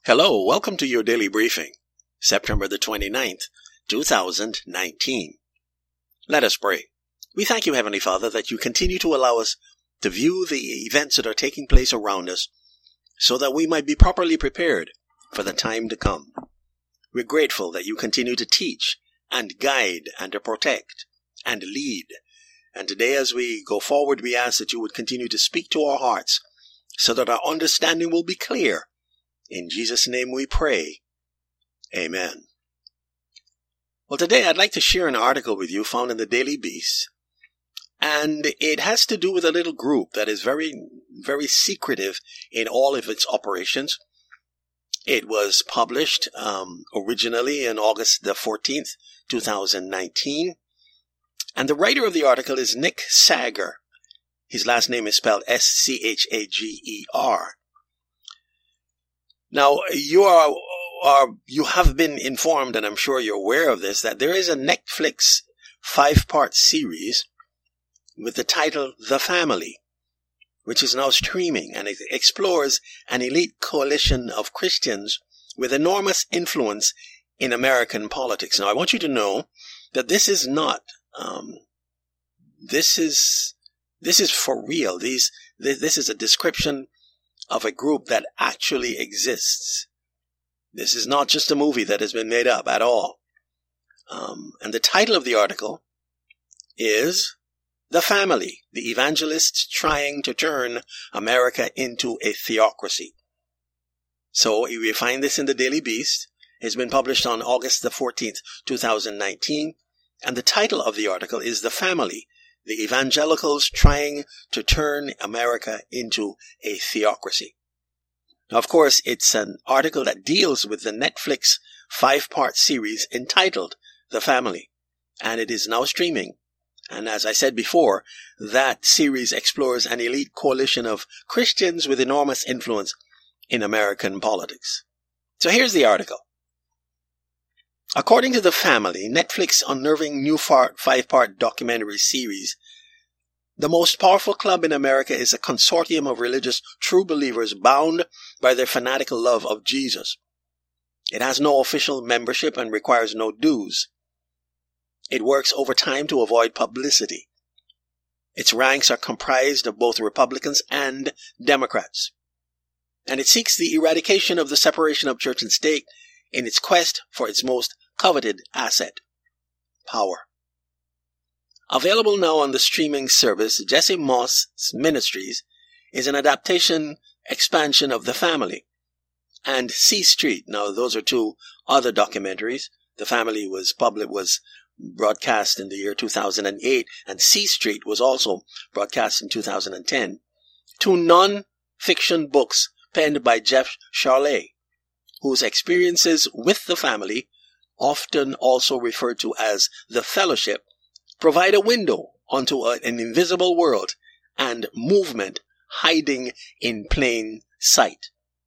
Hello, welcome to your daily briefing, September the 29th, 2019. Let us pray. We thank you, Heavenly Father, that you continue to allow us to view the events that are taking place around us so that we might be properly prepared for the time to come. We're grateful that you continue to teach and guide and to protect and lead. And today as we go forward, we ask that you would continue to speak to our hearts so that our understanding will be clear. In Jesus' name we pray. Amen. Well, today I'd like to share an article with you found in the Daily Beast. And it has to do with a little group that is very, very secretive in all of its operations. It was published originally on August the 14th, 2019. And the writer of the article is Nick Sager. His last name is spelled S-C-H-A-G-E-R. Now, you have been informed, and I'm sure you're aware of this, that there is a Netflix 5-part series with the title The Family, which is now streaming, and it explores an elite coalition of Christians with enormous influence in American politics. Now, I want you to know that this is not, this is for real. This is a description of a group that actually exists. This is not just a movie that has been made up at all. And the title of the article is The Family, the Evangelists Trying to Turn America into a Theocracy. So you find this in the Daily Beast. It's been published on August the 14th, 2019. And the title of the article is The Family, the Evangelicals Trying to Turn America into a Theocracy. Now, of course, it's an article that deals with the Netflix 5-part series entitled The Family, and it is now streaming. And as I said before, that series explores an elite coalition of Christians with enormous influence in American politics. So here's the article. According to The Family, Netflix's unnerving new 5-part documentary series, the most powerful club in America is a consortium of religious true believers bound by their fanatical love of Jesus. It has no official membership and requires no dues. It works overtime to avoid publicity. Its ranks are comprised of both Republicans and Democrats. And it seeks the eradication of the separation of church and state in its quest for its most coveted asset, power. Available now on the streaming service, Jesse Moss Ministries is an adaptation expansion of The Family. And C Street, now those are two other documentaries. The Family was broadcast in the year 2008, and C Street was also broadcast in 2010. Two non-fiction books penned by Jeff Sharlet, whose experiences with the family, often also referred to as the Fellowship, provide a window onto an invisible world and movement hiding in plain sight.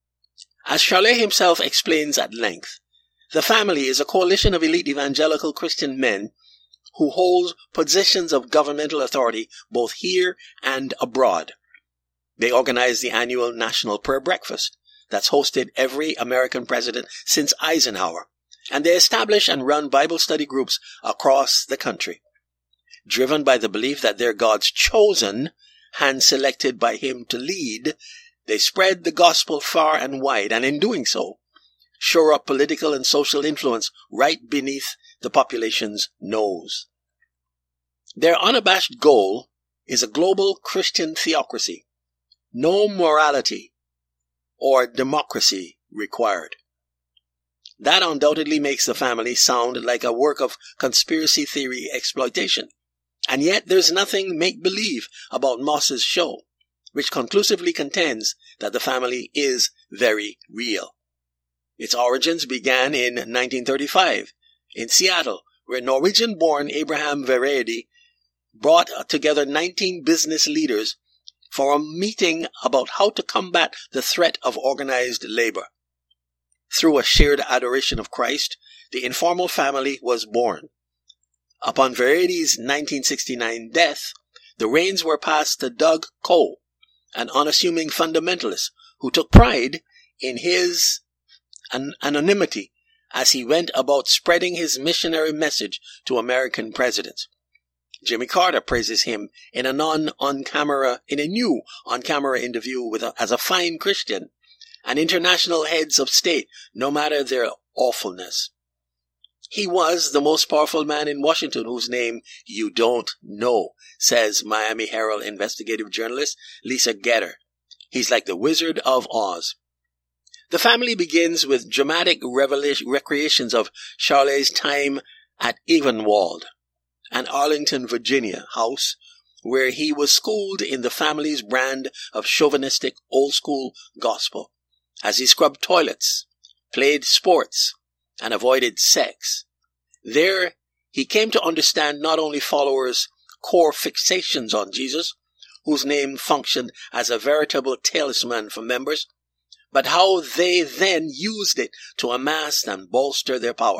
As Sharlet himself explains at length, the family is a coalition of elite evangelical Christian men who hold positions of governmental authority both here and abroad. They organize the annual National Prayer Breakfast that's hosted every American president since Eisenhower, and they establish and run Bible study groups across the country. Driven by the belief that they're God's chosen, hand-selected by Him to lead, they spread the gospel far and wide, and in doing so, shore up political and social influence right beneath the population's nose. Their unabashed goal is a global Christian theocracy. No morality or democracy required. That undoubtedly makes The Family sound like a work of conspiracy theory exploitation. And yet there's nothing make-believe about Moss's show, which conclusively contends that The Family is very real. Its origins began in 1935 in Seattle, where Norwegian-born Abraham Vereide brought together 19 business leaders for a meeting about how to combat the threat of organized labor. Through a shared adoration of Christ, the informal family was born. Upon Vereide's 1969 death, the reins were passed to Doug Cole, an unassuming fundamentalist who took pride in his anonymity as he went about spreading his missionary message to American presidents. Jimmy Carter praises him in a new on-camera interview as a fine Christian and international heads of state, no matter their awfulness. He was the most powerful man in Washington whose name you don't know, says Miami Herald investigative journalist Lisa Getter. He's like the Wizard of Oz. The family begins with dramatic recreations of Charlotte's time at Evenwald, an Arlington, Virginia house where he was schooled in the family's brand of chauvinistic old-school gospel as he scrubbed toilets, played sports, and avoided sex. There, he came to understand not only followers' core fixations on Jesus, whose name functioned as a veritable talisman for members, but how they then used it to amass and bolster their power.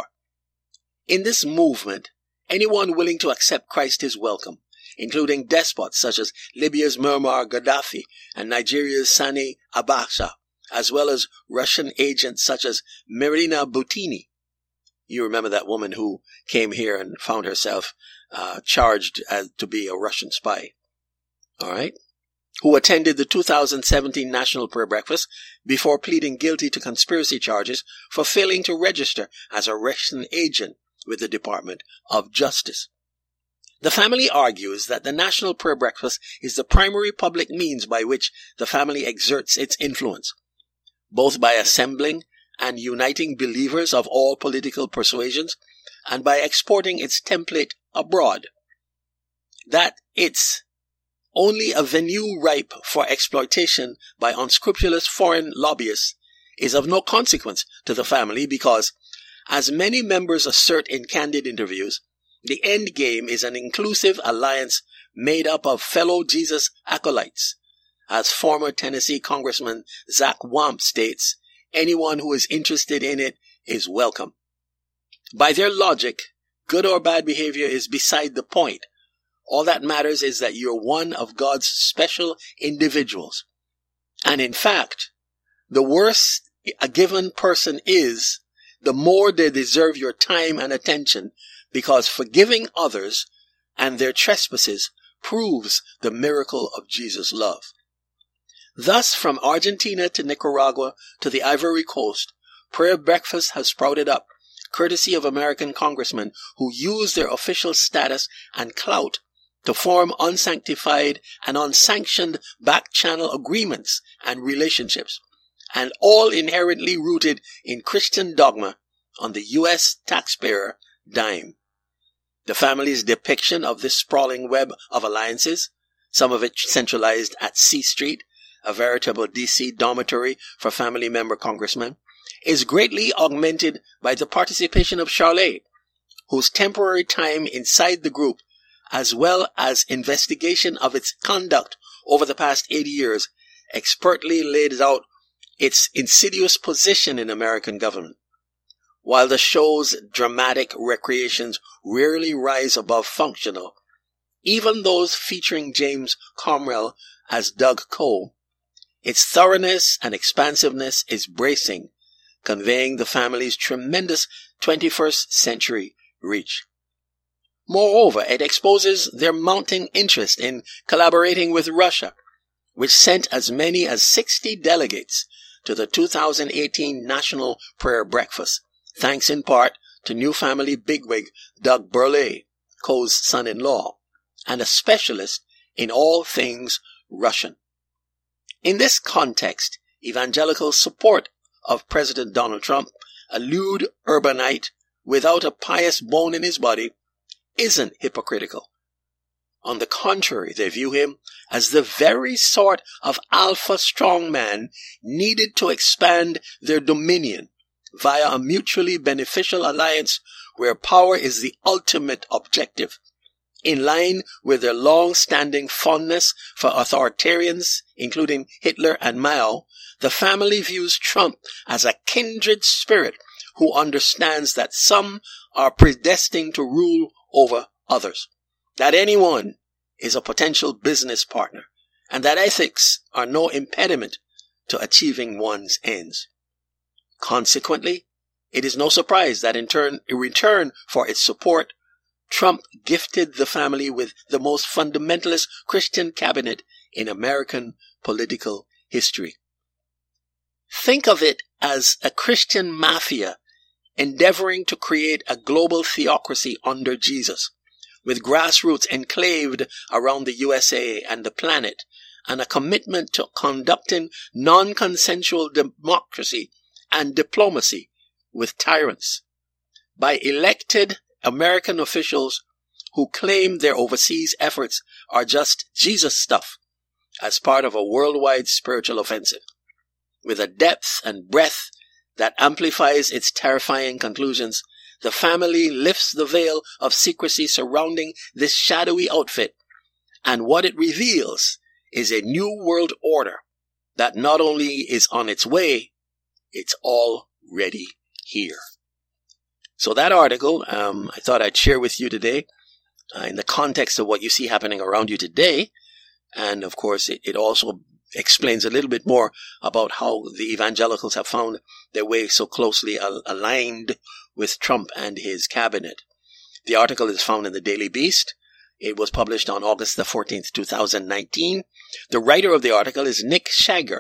In this movement, anyone willing to accept Christ is welcome, including despots such as Libya's Muammar Gaddafi and Nigeria's Sani Abacha, as well as Russian agents such as Marina Butini. You remember that woman who came here and found herself charged to be a Russian spy. All right? Who attended the 2017 National Prayer Breakfast before pleading guilty to conspiracy charges for failing to register as a Russian agent with the Department of Justice. The family argues that the National Prayer Breakfast is the primary public means by which the family exerts its influence, both by assembling and uniting believers of all political persuasions and by exporting its template abroad. That it's only a venue ripe for exploitation by unscrupulous foreign lobbyists is of no consequence to the family because, as many members assert in candid interviews, the end game is an inclusive alliance made up of fellow Jesus acolytes. As former Tennessee Congressman Zach Wamp states, anyone who is interested in it is welcome. By their logic, good or bad behavior is beside the point. All that matters is that you're one of God's special individuals. And in fact, the worse a given person is, the more they deserve your time and attention, because forgiving others and their trespasses proves the miracle of Jesus' love. Thus, from Argentina to Nicaragua to the Ivory Coast, prayer breakfast has sprouted up, courtesy of American congressmen who use their official status and clout to form unsanctified and unsanctioned back-channel agreements and relationships, and all inherently rooted in Christian dogma on the U.S. taxpayer dime. The family's depiction of this sprawling web of alliances, some of it centralized at C Street, a veritable D.C. dormitory for family member congressmen, is greatly augmented by the participation of Charlotte, whose temporary time inside the group, as well as investigation of its conduct over the past 80 years, expertly laid out its insidious position in American government. While the show's dramatic recreations rarely rise above functional, even those featuring James Cromwell as Doug Cole, its thoroughness and expansiveness is bracing, conveying the family's tremendous 21st century reach. Moreover, it exposes their mounting interest in collaborating with Russia, which sent as many as 60 delegates to the 2018 National Prayer Breakfast, thanks in part to new family bigwig Doug Burleigh, Cole's son-in-law, and a specialist in all things Russian. In this context, evangelical support of President Donald Trump, a lewd urbanite without a pious bone in his body, isn't hypocritical. On the contrary, they view him as the very sort of alpha strongman needed to expand their dominion via a mutually beneficial alliance where power is the ultimate objective. In line with their long-standing fondness for authoritarians, including Hitler and Mao, the family views Trump as a kindred spirit who understands that some are predestined to rule over others, that anyone is a potential business partner, and that ethics are no impediment to achieving one's ends. Consequently, it is no surprise that in return for its support, Trump gifted the family with the most fundamentalist Christian cabinet in American political history. Think of it as a Christian mafia endeavoring to create a global theocracy under Jesus, with grassroots enclaved around the USA and the planet, and a commitment to conducting non-consensual democracy and diplomacy with tyrants by elected American officials who claim their overseas efforts are just Jesus stuff as part of a worldwide spiritual offensive. With a depth and breadth that amplifies its terrifying conclusions, the family lifts the veil of secrecy surrounding this shadowy outfit, and what it reveals is a new world order that not only is on its way, it's already here. So that article, I thought I'd share with you today in the context of what you see happening around you today. And of course, it also explains a little bit more about how the evangelicals have found their way so closely aligned with Trump and his cabinet. The article is found in the Daily Beast. It was published on August the 14th, 2019. The writer of the article is Nick Schager,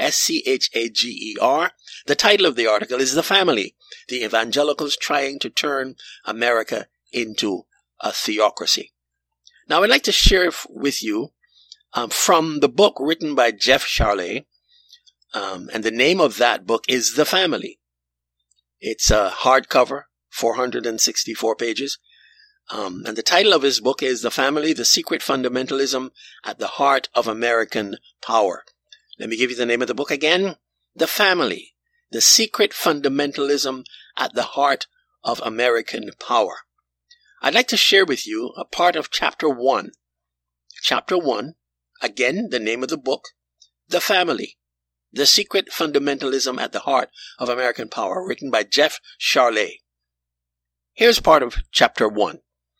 Schager. The title of the article is The Family, the Evangelicals Trying to Turn America into a Theocracy. Now, I'd like to share with you from the book written by Jeff Sharlet, and the name of that book is The Family. It's a hardcover, 464 pages. And the title of his book is The Family, The Secret Fundamentalism at the Heart of American Power. Let me give you the name of the book again. The Family, The Secret Fundamentalism at the Heart of American Power. I'd like to share with you a part of Chapter 1. Chapter 1, again, the name of the book, The Family, The Secret Fundamentalism at the Heart of American Power, written by Jeff Sharlet. Here's part of Chapter 1.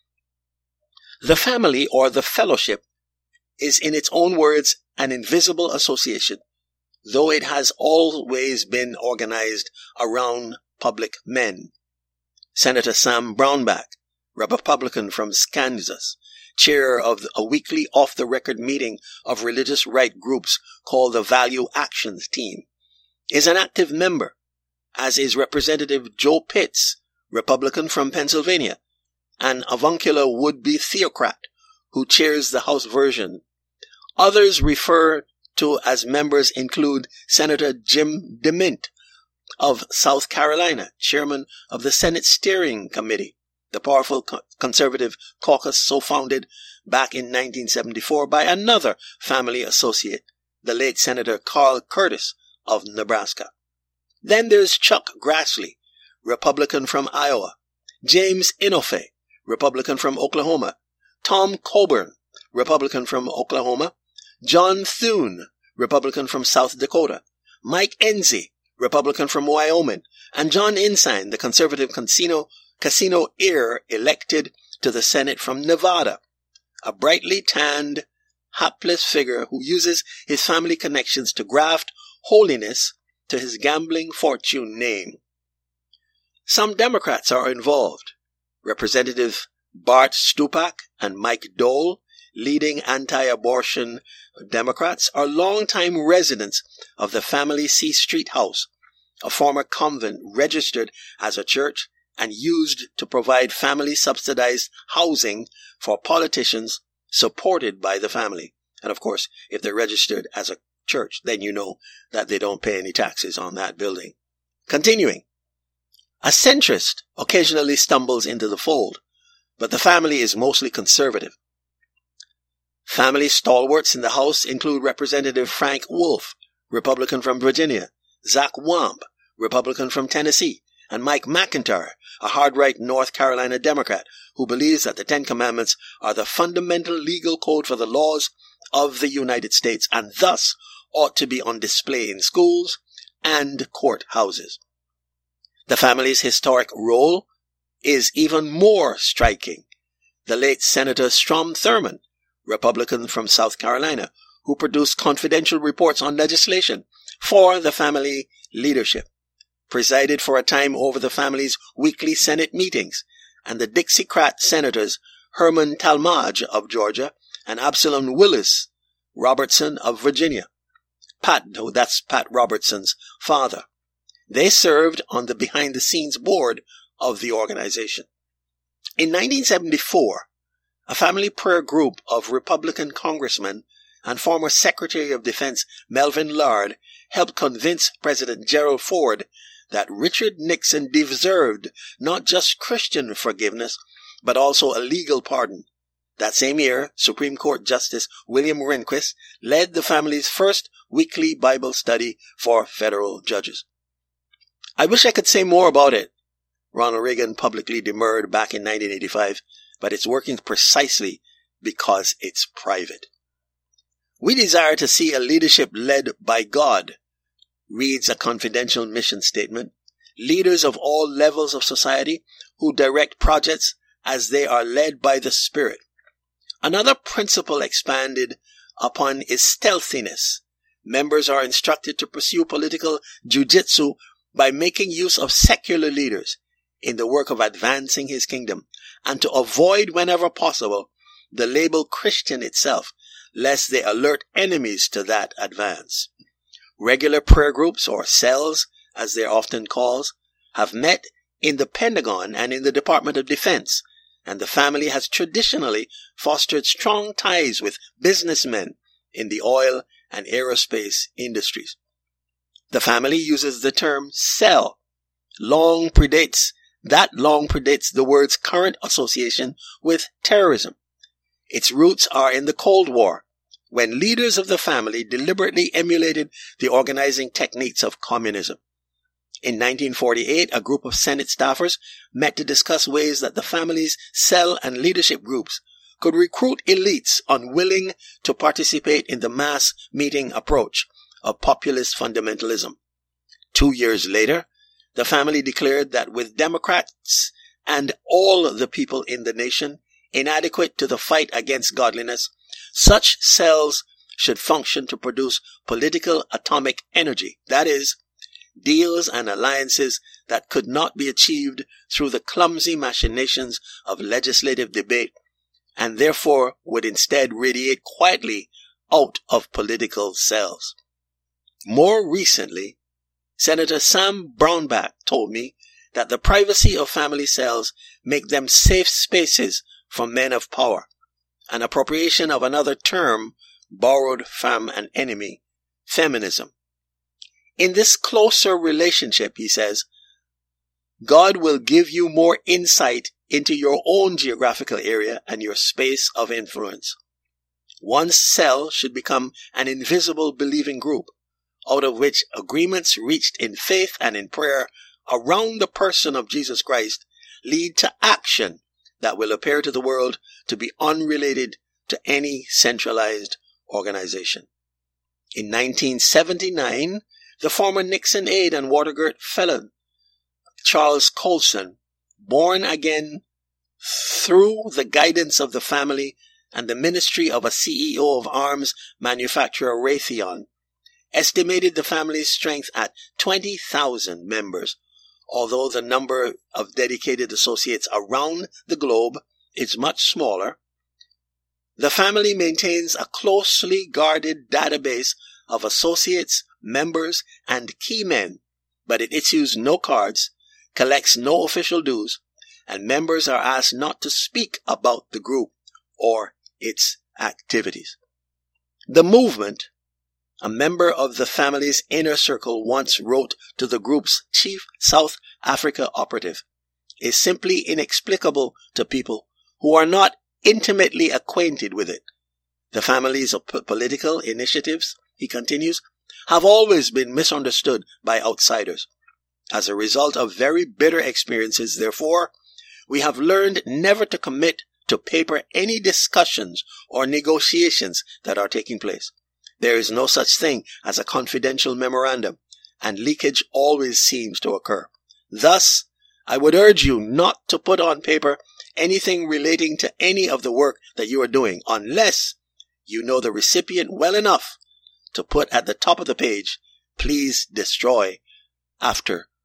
The family, or the fellowship, is in its own words an invisible association, though it has always been organized around public men. Senator Sam Brownback, a Republican from Kansas, chair of a weekly off-the-record meeting of religious right groups called the Value Actions Team, is an active member, as is Representative Joe Pitts, Republican from Pennsylvania, an avuncular would-be theocrat who chairs the House version. Others referred to as members include Senator Jim DeMint of South Carolina, chairman of the Senate Steering Committee, the powerful conservative caucus so founded back in 1974 by another family associate, the late Senator Carl Curtis of Nebraska. Then there's Chuck Grassley, Republican from Iowa, James Inhofe, Republican from Oklahoma, Tom Coburn, Republican from Oklahoma, John Thune, Republican from South Dakota, Mike Enzi, Republican from Wyoming, and John Ensign, the conservative casino heir elected to the Senate from Nevada, a brightly tanned, hapless figure who uses his family connections to graft holiness to his gambling fortune name. Some Democrats are involved. Representative Bart Stupak and Mike Dole, leading anti-abortion Democrats, are longtime residents of the family C Street House, a former convent registered as a church and used to provide family-subsidized housing for politicians supported by the family. And of course, if they're registered as a church, then you know that they don't pay any taxes on that building. Continuing. A centrist occasionally stumbles into the fold, but the family is mostly conservative. Family stalwarts in the House include Representative Frank Wolf, Republican from Virginia, Zach Wamp, Republican from Tennessee, and Mike McIntyre, a hard-right North Carolina Democrat who believes that the Ten Commandments are the fundamental legal code for the laws of the United States and thus ought to be on display in schools and courthouses. The family's historic role is even more striking. The late Senator Strom Thurmond, Republican from South Carolina, who produced confidential reports on legislation for the family leadership, presided for a time over the family's weekly Senate meetings, and the Dixiecrat senators Herman Talmadge of Georgia and Absalom Willis Robertson of Virginia. That's Pat Robertson's father. They served on the behind-the-scenes board of the organization. In 1974, a family prayer group of Republican congressmen and former Secretary of Defense Melvin Lard helped convince President Gerald Ford that Richard Nixon deserved not just Christian forgiveness, but also a legal pardon. That same year, Supreme Court Justice William Rehnquist led the family's first weekly Bible study for federal judges. I wish I could say more about it. Ronald Reagan publicly demurred back in 1985, but it's working precisely because it's private. We desire to see a leadership led by God, reads a confidential mission statement. Leaders of all levels of society who direct projects as they are led by the Spirit. Another principle expanded upon is stealthiness. Members are instructed to pursue political jujitsu by making use of secular leaders in the work of advancing his kingdom, and to avoid whenever possible the label Christian itself, lest they alert enemies to that advance. Regular prayer groups, or cells as they're often called, have met in the Pentagon and in the Department of Defense, and the family has traditionally fostered strong ties with businessmen in the oil and aerospace industries. The family uses the term cell. Long predates the word's current association with terrorism. Its roots are in the Cold War, when leaders of the family deliberately emulated the organizing techniques of communism. In 1948, a group of Senate staffers met to discuss ways that the family's cell and leadership groups could recruit elites unwilling to participate in the mass meeting approach of populist fundamentalism. 2 years later, the family declared that with Democrats and all the people in the nation inadequate to the fight against godliness, such cells should function to produce political atomic energy, that is, deals and alliances that could not be achieved through the clumsy machinations of legislative debate, and therefore would instead radiate quietly out of political cells. More recently, Senator Sam Brownback told me that the privacy of family cells make them safe spaces for men of power, an appropriation of another term borrowed from an enemy, feminism. In this closer relationship, he says, God will give you more insight into your own geographical area and your space of influence. One cell should become an invisible believing group, out of which agreements reached in faith and in prayer around the person of Jesus Christ lead to action that will appear to the world to be unrelated to any centralized organization. In 1979, the former Nixon aide and Watergate felon, Charles Colson, born again through the guidance of the family and the ministry of a CEO of arms manufacturer Raytheon, estimated the family's strength at 20,000 members, although the number of dedicated associates around the globe is much smaller. The family maintains a closely guarded database of associates, members, and key men, but it issues no cards, collects no official dues, and members are asked not to speak about the group or its activities. The movement, a member of the family's inner circle once wrote to the group's chief South Africa operative, is simply inexplicable to people who are not intimately acquainted with it. The family's political initiatives, he continues, have always been misunderstood by outsiders. As a result of very bitter experiences, therefore, we have learned never to commit to paper any discussions or negotiations that are taking place. There is no such thing as a confidential memorandum, and leakage always seems to occur. Thus, I would urge you not to put on paper anything relating to any of the work that you are doing, unless you know the recipient well enough to put at the top of the page, "Please destroy," after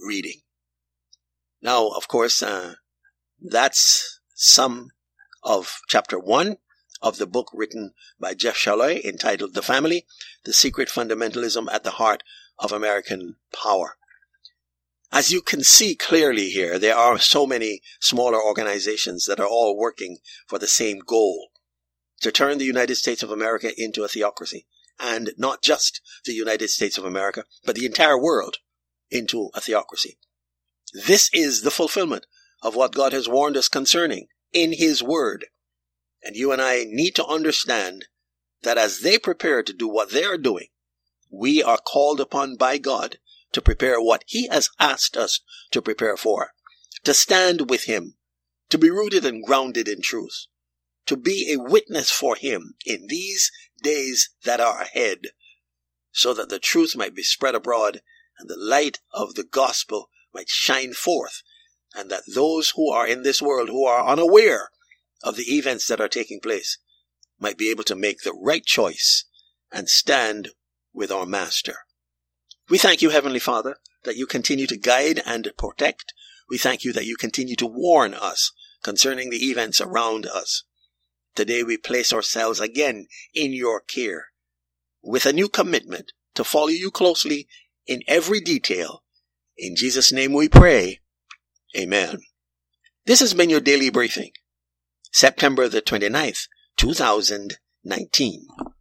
reading. Now, of course, that's some of chapter 1 of the book written by Jeff Sholay entitled The Family, The Secret Fundamentalism at the Heart of American Power. As you can see clearly here, there are so many smaller organizations that are all working for the same goal, to turn the United States of America into a theocracy. And not just the United States of America, but the entire world into a theocracy. This is the fulfillment of what God has warned us concerning in His Word. And you and I need to understand that as they prepare to do what they are doing, we are called upon by God to prepare what He has asked us to prepare for, to stand with Him, to be rooted and grounded in truth, to be a witness for Him in these days that are ahead, so that the truth might be spread abroad and the light of the gospel might shine forth, and that those who are in this world who are unaware of the events that are taking place might be able to make the right choice and stand with our Master. We thank you, Heavenly Father, that you continue to guide and protect. We thank you that you continue to warn us concerning the events around us. Today we place ourselves again in your care with a new commitment to follow you closely in every detail. In Jesus' name we pray. Amen. This has been your daily briefing, September the 29th, 2019.